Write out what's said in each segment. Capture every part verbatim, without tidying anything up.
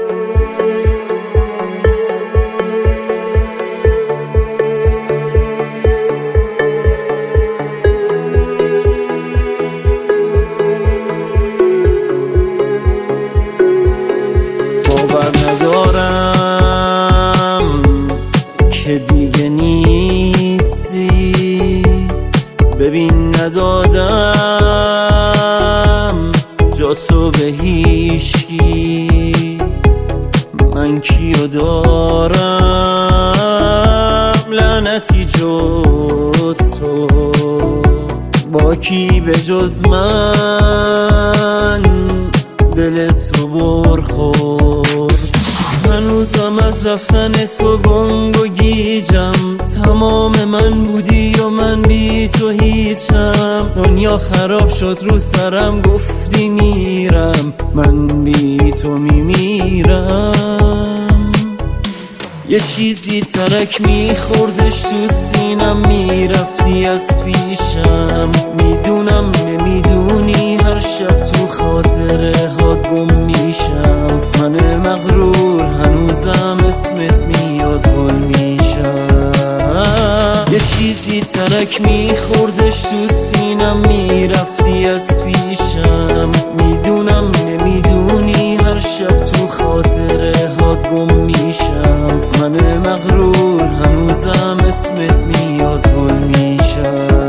باور ندارم که دیگه نیستی، ببین ندادم جا تو به هیچکی. من کیو دارم لعنتی جز تو، با کی به جز من دل تو برخورد. هنوزم از رفتن تو گنگ و گیجم، تمام من بودی و من بی تو هیچم. دنیا خراب شد رو سرم، گفتی میرم، من بی تو میمیرم. یه چیزی ترک میخوردش تو سینم، میرفتی از پیشم. میدونم نمیدونی هر شب تو خاطره ها گم میشم. من مغرور هنوزم اسمت میاد گل میشم. یه چیزی ترک میخوردش تو سینم، میرفتی از پیشم. میدونم نمیدونی هر شب تو خاطره ها گم میشم. من مغرور هنوزم اسمت میاد گل میشم.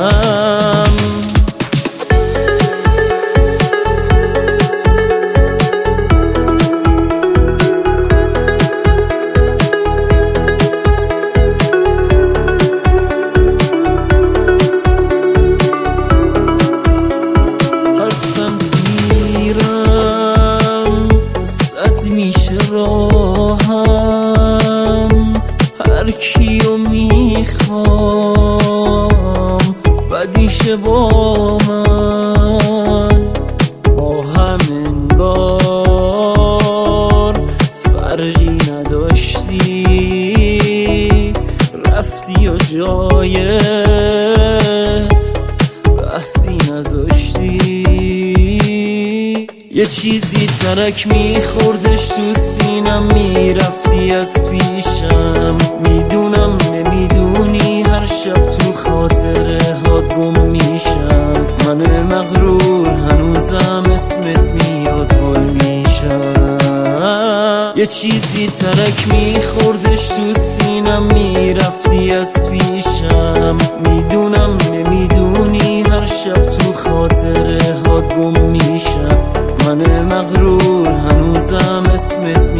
راهم هر کیو میخوام بد میشه با من، با هم انگار فرقی نداشتی. رفتی و جای بحثی نذاشتی. یه چیزی ترک میخوردش تو سینم، میرفتی از پیشم. میدونم نمیدونی هر شب تو خاطره ها گم میشم. من مغرور هنوزم اسمت میاد گل میشم. یه چیزی ترک میخوردش تو سینم، میرفتی از پیشم. میدونم نمیدونی هر شب تو خاطره ها گم میشم. من مغرور هنوزم اسمت